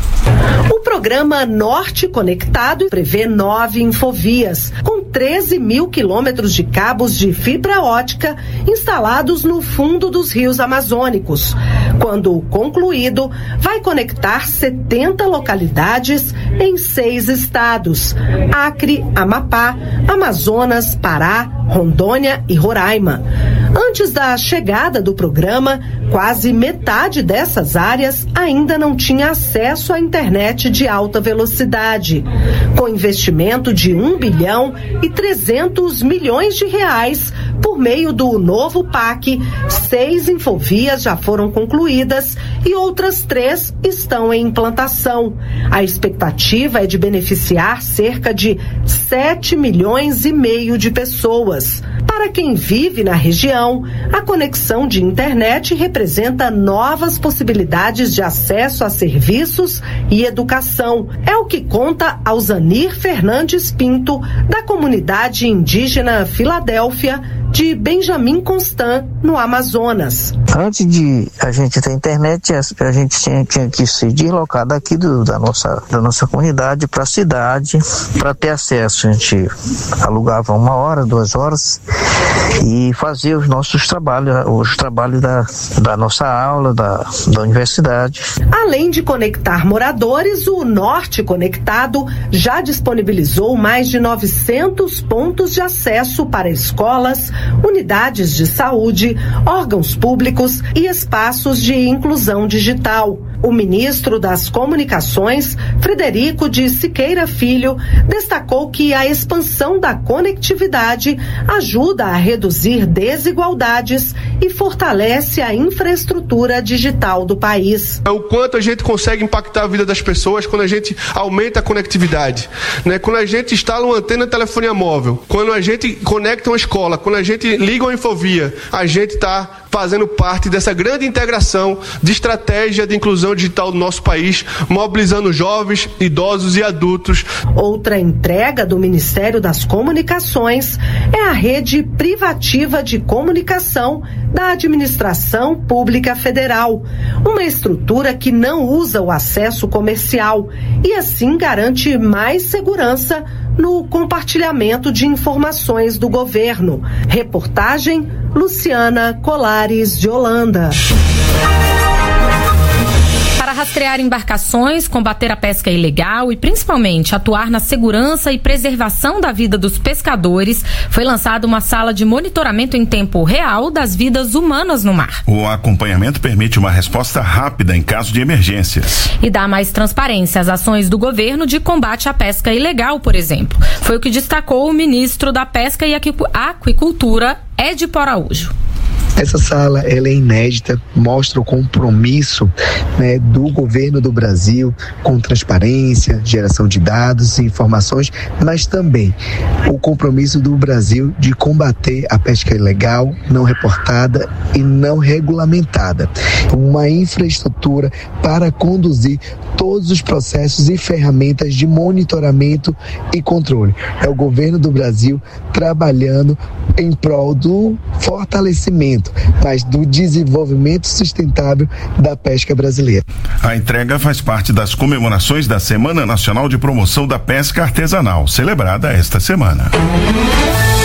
O programa Norte Conectado prevê 9 infovias, com 13 mil quilômetros de cabos de fibra ótica instalados no fundo dos rios amazônicos. Quando concluído, vai conectar 70 localidades em 6 estados: Acre, Amapá, Amazonas, Pará, Rondônia e Roraima. Antes da chegada do programa, quase metade dessas áreas ainda não tinha acesso à internet de alta velocidade. Com investimento de 1 bilhão e 300 milhões de reais por meio do novo PAC, 6 infovias já foram concluídas e outras 3 estão em implantação. A expectativa é de beneficiar cerca de 7 milhões e meio de pessoas. Para quem vive na região, a conexão de internet representa novas possibilidades de acesso a serviços e educação. É o que conta Alzanir Fernandes Pinto, da comunidade indígena Filadélfia, de Benjamin Constant, no Amazonas. Antes de a gente ter internet, a gente tinha que se deslocar daqui da nossa comunidade para a cidade para ter acesso. A gente alugava 1 hora, 2 horas e fazia os nossos trabalhos da nossa aula, da universidade. Além de conectar moradores, o Norte Conectado já disponibilizou mais de 900 pontos de acesso para escolas, unidades de saúde, órgãos públicos e espaços de inclusão digital. O ministro das Comunicações, Frederico de Siqueira Filho, destacou que a expansão da conectividade ajuda a reduzir desigualdades e fortalece a infraestrutura digital do país. É o quanto a gente consegue impactar a vida das pessoas quando a gente aumenta a conectividade, né? Quando a gente instala uma antena de telefonia móvel, quando a gente conecta uma escola, quando a gente liga uma infovia, a gente está fazendo parte dessa grande integração de estratégia de inclusão digital do nosso país, mobilizando jovens, idosos e adultos. Outra entrega do Ministério das Comunicações é a rede privativa de comunicação da Administração Pública Federal, uma estrutura que não usa o acesso comercial e assim garante mais segurança no compartilhamento de informações do governo. Reportagem Luciana Colares de Holanda. Para rastrear embarcações, combater a pesca ilegal e principalmente atuar na segurança e preservação da vida dos pescadores, foi lançada uma sala de monitoramento em tempo real das vidas humanas no mar. O acompanhamento permite uma resposta rápida em caso de emergências. E dá mais transparência às ações do governo de combate à pesca ilegal, por exemplo. Foi o que destacou o ministro da Pesca e Aquicultura, Edipo Araújo. Essa sala ela é inédita, mostra o compromisso, né, do governo do Brasil com transparência, geração de dados e informações, mas também o compromisso do Brasil de combater a pesca ilegal, não reportada e não regulamentada. Uma infraestrutura para conduzir todos os processos e ferramentas de monitoramento e controle. É o governo do Brasil trabalhando em prol do fortalecimento, mas do desenvolvimento sustentável da pesca brasileira. A entrega faz parte das comemorações da Semana Nacional de Promoção da Pesca Artesanal, celebrada esta semana.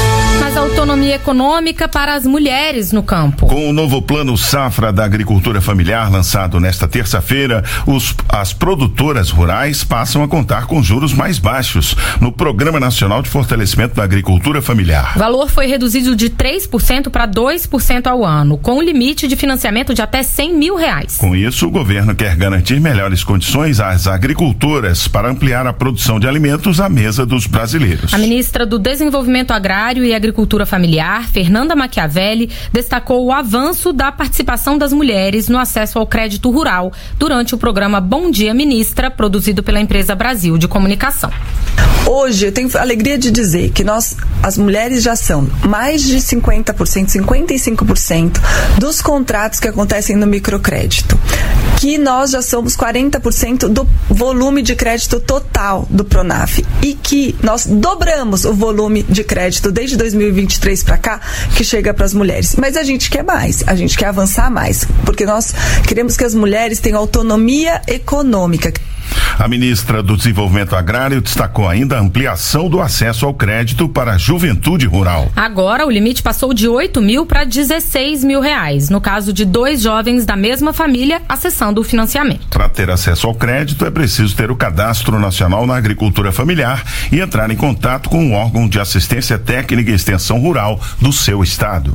mais autonomia econômica para as mulheres no campo. Com o novo Plano Safra da Agricultura Familiar lançado nesta terça-feira, as produtoras rurais passam a contar com juros mais baixos no Programa Nacional de Fortalecimento da Agricultura Familiar. O valor foi reduzido de 3% para 2% ao ano, com limite de financiamento de até R$100 mil. Com isso, o governo quer garantir melhores condições às agricultoras para ampliar a produção de alimentos à mesa dos brasileiros. A ministra do Desenvolvimento Agrário e Agricultura Familiar, Fernanda Machiavelli, destacou o avanço da participação das mulheres no acesso ao crédito rural durante o programa Bom Dia Ministra, produzido pela empresa Brasil de Comunicação. Hoje eu tenho a alegria de dizer que as mulheres já são mais de 50%, 55% dos contratos que acontecem no microcrédito, que nós já somos 40% do volume de crédito total do Pronaf e que nós dobramos o volume de crédito desde 2023 para cá que chega para as mulheres. Mas a gente quer mais, a gente quer avançar mais, porque nós queremos que as mulheres tenham autonomia econômica. A ministra do Desenvolvimento Agrário destacou ainda a ampliação do acesso ao crédito para a juventude rural. Agora, o limite passou de R$8 mil para R$16 mil, no caso de 2 jovens da mesma família acessando o financiamento. Para ter acesso ao crédito, é preciso ter o Cadastro Nacional na Agricultura Familiar e entrar em contato com o órgão de assistência técnica e extensão rural do seu estado.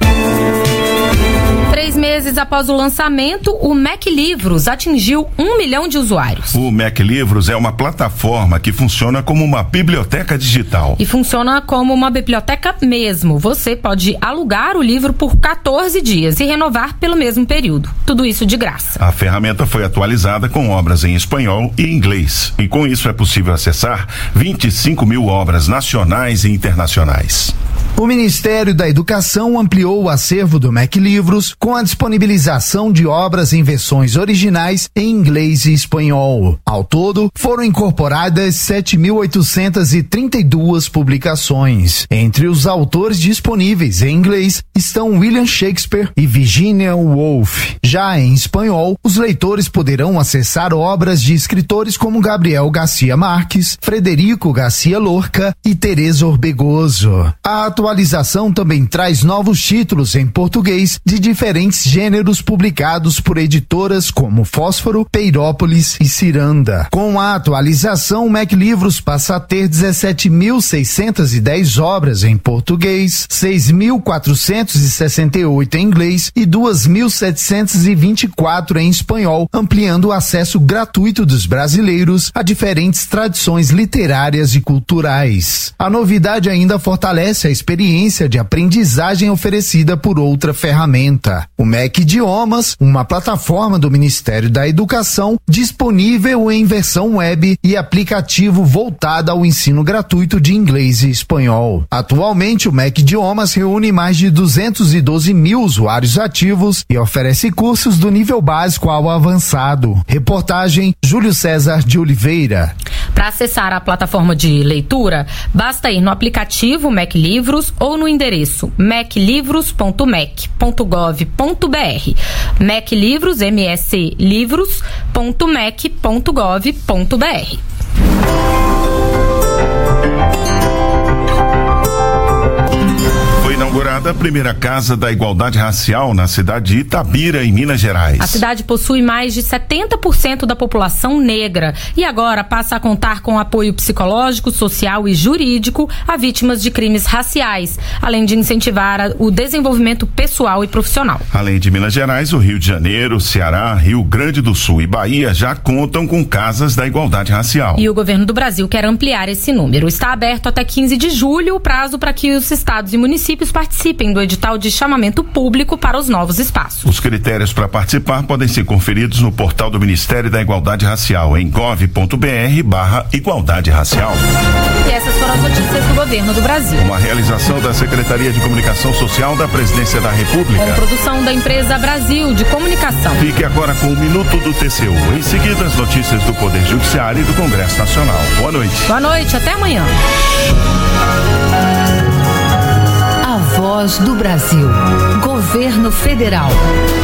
3 meses após o lançamento, o Mac Livros atingiu 1 milhão de usuários. O Mac Livros é uma plataforma que funciona como uma biblioteca digital. E funciona como uma biblioteca mesmo. Você pode alugar o livro por 14 dias e renovar pelo mesmo período. Tudo isso de graça. A ferramenta foi atualizada com obras em espanhol e inglês. E com isso é possível acessar 25 mil obras nacionais e internacionais. O Ministério da Educação ampliou o acervo do Mac Livros com a disponibilização de obras em versões originais em inglês e espanhol. Ao todo, foram incorporadas 7.832 publicações. Entre os autores disponíveis em inglês estão William Shakespeare e Virginia Woolf. Já em espanhol, os leitores poderão acessar obras de escritores como Gabriel Garcia Marques, Frederico Garcia Lorca e Teresa Orbegoso. A atualização também traz novos títulos em português de diferentes gêneros publicados por editoras como Fósforo, Peirópolis e Ciranda. Com a atualização, o Mac Livros passa a ter 17.610 obras em português, 6.468 em inglês e 2.724 em espanhol, ampliando o acesso gratuito dos brasileiros a diferentes tradições literárias e culturais. A novidade ainda fortalece a experiência de aprendizagem oferecida por outra ferramenta, o Mac Idiomas, uma plataforma do Ministério da Educação disponível em versão web e aplicativo voltada ao ensino gratuito de inglês e espanhol. Atualmente, o Mac Idiomas reúne mais de 212 mil usuários ativos e oferece cursos do nível básico ao avançado. Reportagem Júlio César de Oliveira. Para acessar a plataforma de leitura, basta ir no aplicativo Mac Livros ou no endereço maclivros.mec.gov.br. Mac Livros, mslivros.mec.gov.br. Foi inaugurada a primeira Casa da Igualdade Racial na cidade de Itabira, em Minas Gerais. A cidade possui mais de 70% da população negra e agora passa a contar com apoio psicológico, social e jurídico a vítimas de crimes raciais, além de incentivar o desenvolvimento pessoal e profissional. Além de Minas Gerais, o Rio de Janeiro, Ceará, Rio Grande do Sul e Bahia já contam com casas da igualdade racial. E o governo do Brasil quer ampliar esse número. Está aberto até 15 de julho o prazo para que os estados e municípios participem do edital de chamamento público para os novos espaços. Os critérios para participar podem ser conferidos no portal do Ministério da Igualdade Racial em gov.br/igualdade racial. E essas foram as notícias do governo do Brasil. Uma realização da Secretaria de Comunicação Social da Presidência da República. Com produção da empresa Brasil de Comunicação. Fique agora com o Minuto do TCU. Em seguida, as notícias do Poder Judiciário e do Congresso Nacional. Boa noite. Boa noite, até amanhã. A Voz do Brasil. Governo Federal.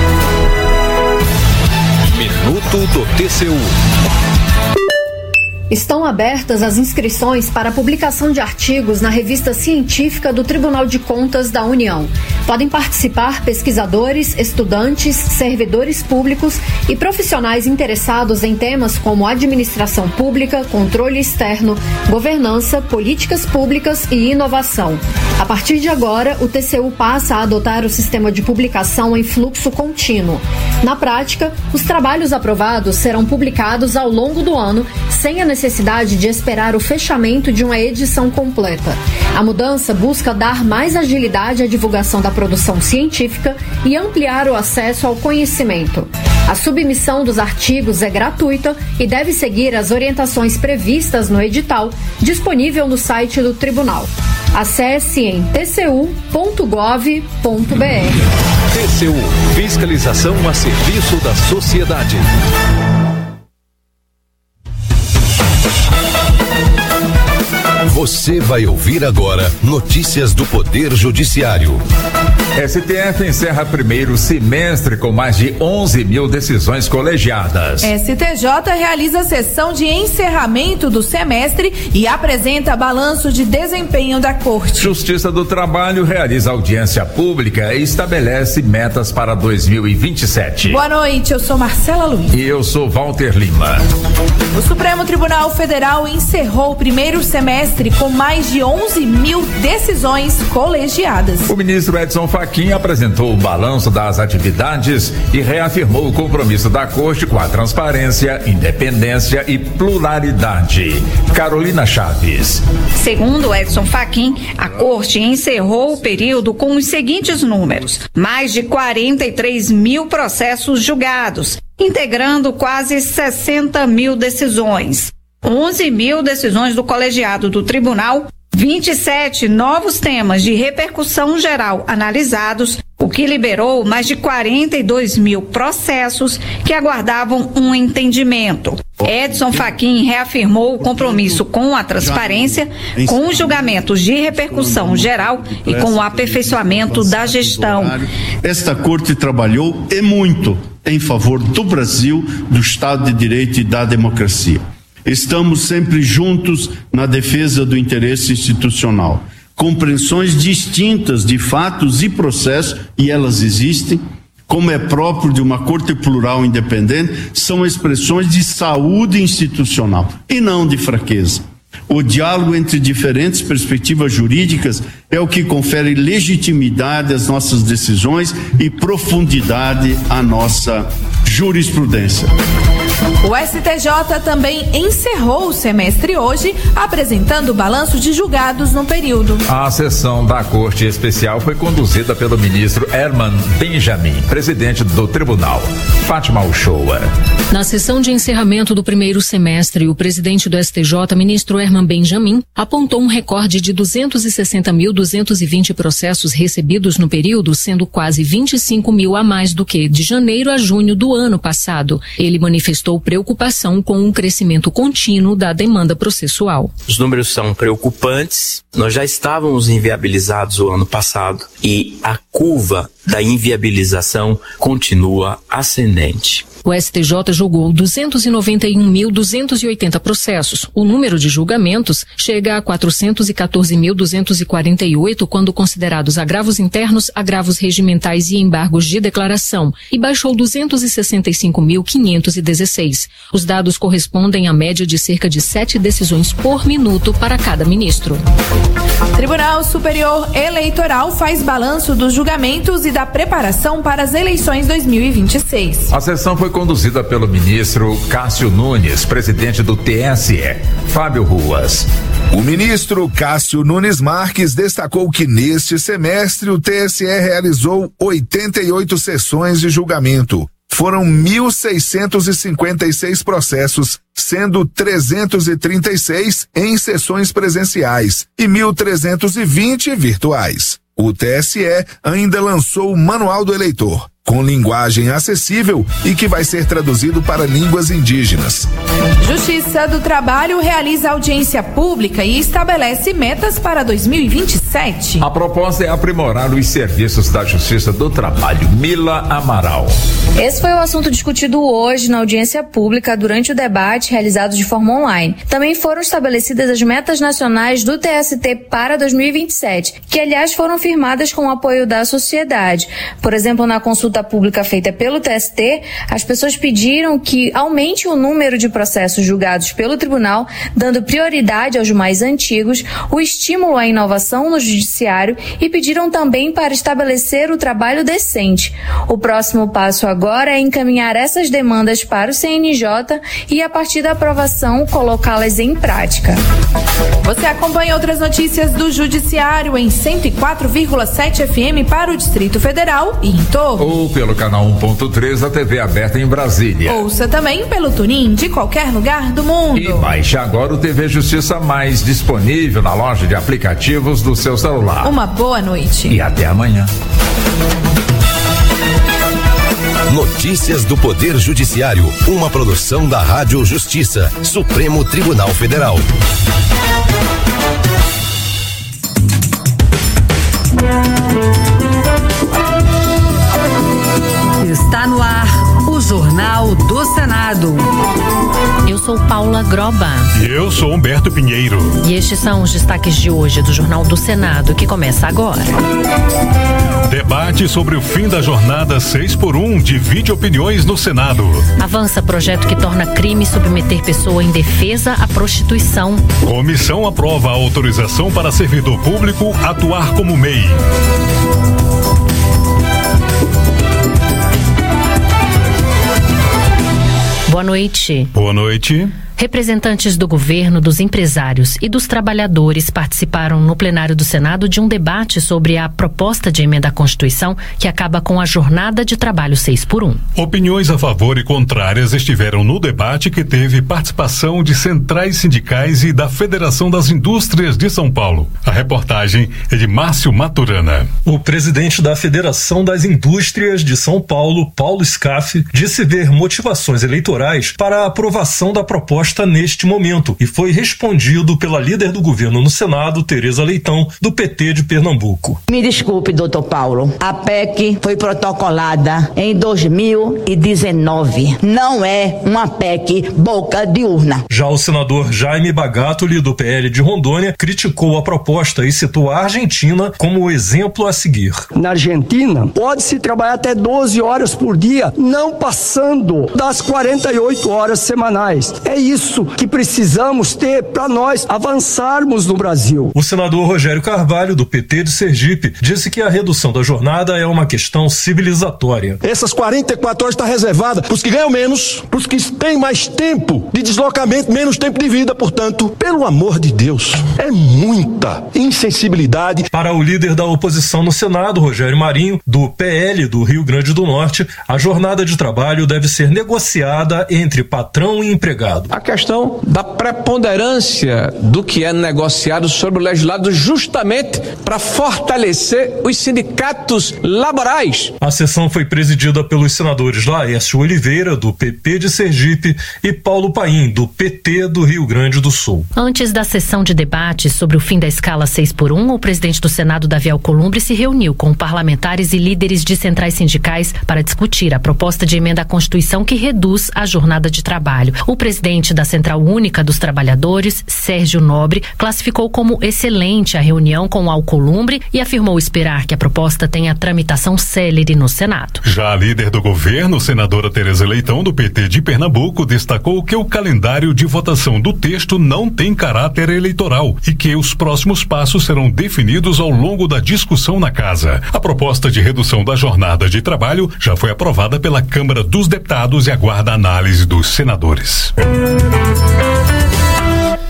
Minuto do TCU. Estão abertas as inscrições para a publicação de artigos na revista científica do Tribunal de Contas da União. Podem participar pesquisadores, estudantes, servidores públicos e profissionais interessados em temas como administração pública, controle externo, governança, políticas públicas e inovação. A partir de agora, o TCU passa a adotar o sistema de publicação em fluxo contínuo. Na prática, os trabalhos aprovados serão publicados ao longo do ano, sem a necessidade de esperar o fechamento de uma edição completa. A mudança busca dar mais agilidade à divulgação da produção científica e ampliar o acesso ao conhecimento. A submissão dos artigos é gratuita e deve seguir as orientações previstas no edital, disponível no site do Tribunal. Acesse em tcu.gov.br. TCU, fiscalização a serviço da sociedade. Você vai ouvir agora notícias do Poder Judiciário. STF encerra primeiro semestre com mais de 11 mil decisões colegiadas. STJ realiza sessão de encerramento do semestre e apresenta balanço de desempenho da Corte. Justiça do Trabalho realiza audiência pública e estabelece metas para 2027. Boa noite, eu sou Marcela Luiz. E eu sou Walter Lima. O Supremo Tribunal Federal encerrou o primeiro semestre com mais de 11 mil decisões colegiadas. O ministro Edson Fachin apresentou o balanço das atividades e reafirmou o compromisso da Corte com a transparência, independência e pluralidade. Carolina Chaves. Segundo Edson Fachin, a Corte encerrou o período com os seguintes números: mais de 43 mil processos julgados, integrando quase 60 mil decisões. 11 mil decisões do colegiado do tribunal, 27 novos temas de repercussão geral analisados, o que liberou mais de 42 mil processos que aguardavam um entendimento. Edson Fachin reafirmou o compromisso com a transparência, com os julgamentos de repercussão geral e com o aperfeiçoamento da gestão. Esta Corte trabalhou e muito em favor do Brasil, do Estado de Direito e da democracia. Estamos sempre juntos na defesa do interesse institucional. Compreensões distintas de fatos e processos, e elas existem, como é próprio de uma Corte plural independente, são expressões de saúde institucional e não de fraqueza. O diálogo entre diferentes perspectivas jurídicas é o que confere legitimidade às nossas decisões e profundidade à nossa jurisprudência. O STJ também encerrou o semestre hoje, apresentando o balanço de julgados no período. A sessão da Corte Especial foi conduzida pelo ministro Herman Benjamin, presidente do tribunal. Fátima Uchoa. Na sessão de encerramento do primeiro semestre, o presidente do STJ, ministro Herman Benjamin, apontou um recorde de 260.220 processos recebidos no período, sendo quase 25 mil a mais do que de janeiro a junho do ano passado. Ele manifestou preocupação com um crescimento contínuo da demanda processual. Os números são preocupantes. Nós já estávamos inviabilizados o ano passado e a curva da inviabilização continua ascendente. O STJ julgou 291.280 processos. O número de julgamentos chega a 414.248 quando considerados agravos internos, agravos regimentais e embargos de declaração, e baixou 265.516. Os dados correspondem à média de cerca de 7 decisões por minuto para cada ministro. Tribunal Superior Eleitoral faz balanço dos julgamentos e da preparação para as eleições 2026. A sessão foi conduzida pelo ministro Cássio Nunes, presidente do TSE. Fábio Ruas. O ministro Cássio Nunes Marques destacou que neste semestre o TSE realizou 88 sessões de julgamento. Foram 1.656 processos, sendo 336 em sessões presenciais e 1.320 virtuais. O TSE ainda lançou o Manual do Eleitor. com linguagem acessível e que vai ser traduzido para línguas indígenas. Justiça do Trabalho realiza audiência pública e estabelece metas para 2027. A proposta é aprimorar os serviços da Justiça do Trabalho. Mila Amaral. Esse foi o assunto discutido hoje na audiência pública durante o debate realizado de forma online. Também foram estabelecidas as metas nacionais do TST para 2027, que aliás foram firmadas com o apoio da sociedade. Por exemplo, na consulta pública feita pelo TST, as pessoas pediram que aumente o número de processos julgados pelo tribunal, dando prioridade aos mais antigos, o estímulo à inovação no judiciário e pediram também para estabelecer o trabalho decente. O próximo passo agora é encaminhar essas demandas para o CNJ e, a partir da aprovação, colocá-las em prática. Você acompanha outras notícias do Judiciário em 104,7 FM para o Distrito Federal e em torno. Ou pelo canal 1.3 da TV aberta em Brasília. Ouça também pelo TuneIn de qualquer lugar do mundo. E baixe agora o TV Justiça Mais, disponível na loja de aplicativos do seu celular. Uma boa noite. E até amanhã. Notícias do Poder Judiciário, uma produção da Rádio Justiça, Supremo Tribunal Federal. Está no ar o Jornal do Senado. Eu sou Paula Groba. E eu sou Humberto Pinheiro. E estes são os destaques de hoje do Jornal do Senado, que começa agora. Debate sobre o fim da jornada 6x1 divide opiniões no Senado. Avança projeto que torna crime submeter pessoa indefesa à prostituição. Comissão aprova a autorização para servidor público atuar como MEI. Boa noite. Boa noite. Representantes do governo, dos empresários e dos trabalhadores participaram no plenário do Senado de um debate sobre a proposta de emenda à Constituição que acaba com a jornada de trabalho 6x1. Opiniões a favor e contrárias estiveram no debate, que teve participação de centrais sindicais e da Federação das Indústrias de São Paulo. A reportagem é de Márcio Maturana. O presidente da Federação das Indústrias de São Paulo, Paulo Scaff, disse ver motivações eleitorais para a aprovação da proposta neste momento e foi respondido pela líder do governo no Senado, Tereza Leitão, do PT de Pernambuco. Me desculpe, doutor Paulo, a PEC foi protocolada em 2019. Não é uma PEC boca de urna. Já o senador Jaime Bagatoli, do PL de Rondônia, criticou a proposta e citou a Argentina como o exemplo a seguir. Na Argentina, pode-se trabalhar até 12 horas por dia, não passando das 48 horas semanais. É isso que precisamos ter para nós avançarmos no Brasil. O senador Rogério Carvalho, do PT de Sergipe, disse que a redução da jornada é uma questão civilizatória. Essas 44 horas está reservada para os que ganham menos, para os que têm mais tempo de deslocamento, menos tempo de vida. Portanto, pelo amor de Deus, é muita insensibilidade. Para o líder da oposição no Senado, Rogério Marinho, do PL do Rio Grande do Norte, a jornada de trabalho deve ser negociada entre patrão e empregado. A questão da preponderância do que é negociado sobre o legislado, justamente para fortalecer os sindicatos laborais. A sessão foi presidida pelos senadores Laércio Oliveira, do PP de Sergipe, e Paulo Paim, do PT do Rio Grande do Sul. Antes da sessão de debate sobre o fim da escala 6x1, o presidente do Senado, Davi Alcolumbre, se reuniu com parlamentares e líderes de centrais sindicais para discutir a proposta de emenda à Constituição que reduz a jornada de trabalho. O presidente da Central Única dos Trabalhadores, Sérgio Nobre, classificou como excelente a reunião com Alcolumbre e afirmou esperar que a proposta tenha tramitação célere no Senado. Já a líder do governo, senadora Tereza Leitão, do PT de Pernambuco, destacou que o calendário de votação do texto não tem caráter eleitoral e que os próximos passos serão definidos ao longo da discussão na casa. A proposta de redução da jornada de trabalho já foi aprovada pela Câmara dos Deputados e aguarda a análise dos senadores.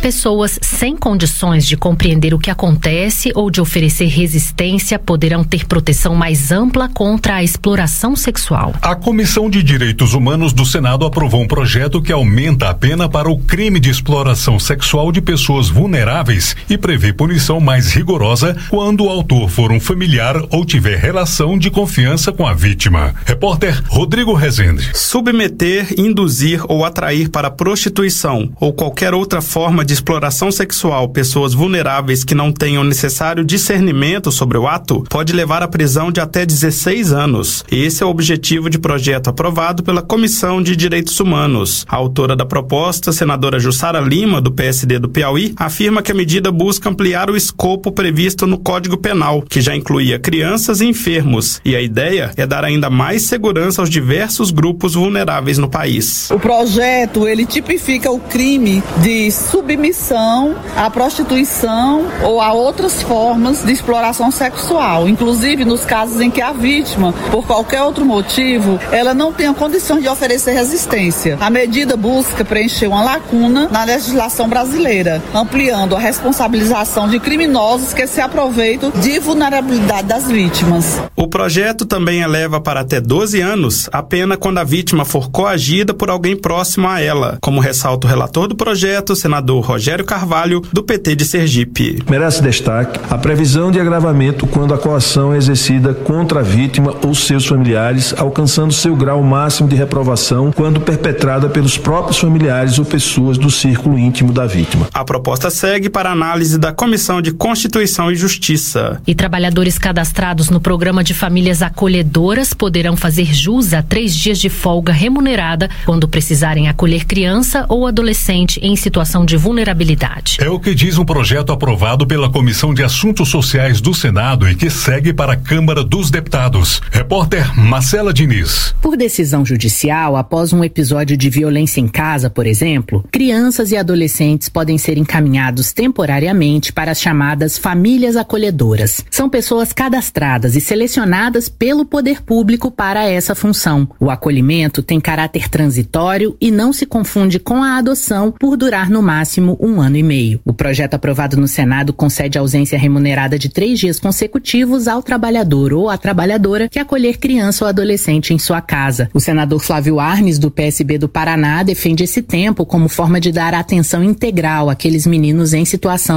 Pessoas sem condições de compreender o que acontece ou de oferecer resistência poderão ter proteção mais ampla contra a exploração sexual. A Comissão de Direitos Humanos do Senado aprovou um projeto que aumenta a pena para o crime de exploração sexual de pessoas vulneráveis e prevê punição mais rigorosa quando o autor for um familiar ou tiver relação de confiança com a vítima. Repórter Rodrigo Rezende. Submeter, induzir ou atrair para prostituição ou qualquer outra forma de exploração sexual pessoas vulneráveis que não tenham necessário discernimento sobre o ato pode levar à prisão de até 16 anos. Esse é o objetivo de projeto aprovado pela Comissão de Direitos Humanos. A autora da proposta, senadora Jussara Lima, do PSD do Piauí, afirma que a medida busca ampliar o escopo previsto no Código Penal, que já incluía crianças e enfermos, e a ideia é dar ainda mais segurança aos diversos grupos vulneráveis no país. O projeto, ele tipifica o crime de submissão à prostituição ou a outras formas de exploração sexual, inclusive nos casos em que a vítima, por qualquer outro motivo, ela não tenha condições de oferecer resistência. A medida busca preencher uma lacuna na legislação brasileira, ampliando a responsabilização de criminosos que se aproveitam de vulnerabilidade das vítimas. O projeto também eleva para até 12 anos a pena quando a vítima for coagida por alguém próximo a ela, como ressalta o relator do projeto, senador Rogério Carvalho, do PT de Sergipe. Merece destaque a previsão de agravamento quando a coação é exercida contra a vítima ou seus familiares, alcançando seu grau máximo de reprovação quando perpetrada pelos próprios familiares ou pessoas do círculo íntimo da vítima. A proposta segue para análise da Comissão de Constituição e Justiça. E trabalhadores cadastrados no Programa de Famílias Acolhedoras poderão fazer jus a 3 dias de folga remunerada quando precisarem acolher criança ou adolescente em situação de vulnerabilidade. É o que diz um projeto aprovado pela Comissão de Assuntos Sociais do Senado e que segue para a Câmara dos Deputados. Repórter Marcela Diniz. Por decisão judicial, após um episódio de violência em casa, por exemplo, crianças e adolescentes podem ser encaminhados temporariamente para as chamadas famílias acolhedoras. São pessoas cadastradas e selecionadas pelo poder público para essa função. O acolhimento tem caráter transitório e não se confunde com a adoção por durar no máximo 1 ano e meio. O projeto aprovado no Senado concede ausência remunerada de 3 dias consecutivos ao trabalhador ou à trabalhadora que acolher criança ou adolescente em sua casa. O senador Flávio Arnes, do PSB do Paraná, defende esse tempo como forma de dar atenção integral àqueles meninos em situação